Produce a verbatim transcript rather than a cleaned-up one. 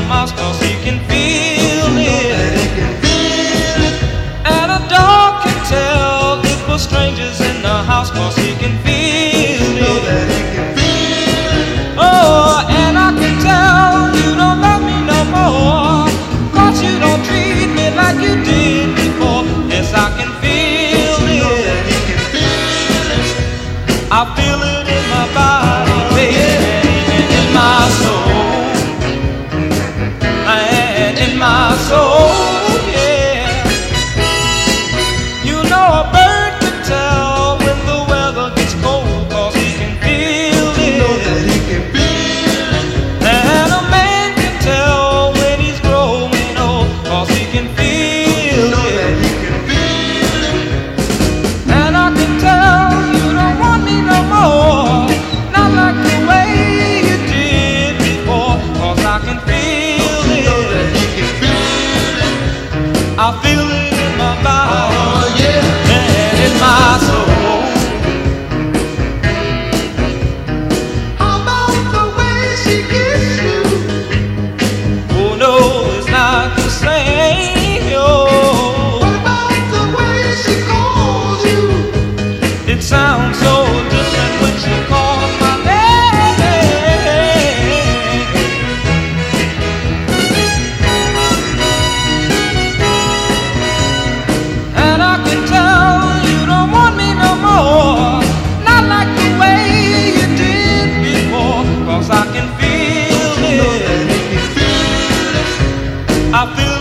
mouse, 'cause he can feel it. And a dog can tell if we're strangers in the house, 'cause he can feel it. Oh, and I can tell you don't love me no more, 'cause you don't treat me like you did before. Yes, I can feel it. I feel it in my body, baby, and in my soul, and in my soul, yeah. You know a bird can tell when the weather gets cold, 'cause he can feel it. And a man can tell when he's growing old, 'cause he can feel it. And I can tell you don't want me no more, not like the way you did before, 'cause I can feel it. I feel it in my body, and in my soul. How about the way she gives you? Oh no, it's not the same, yo. What about the way she calls you? It sounds so different when she calls my name. And I can tell you don't want me no more, not like the way you did before, 'cause I can feel it. I feel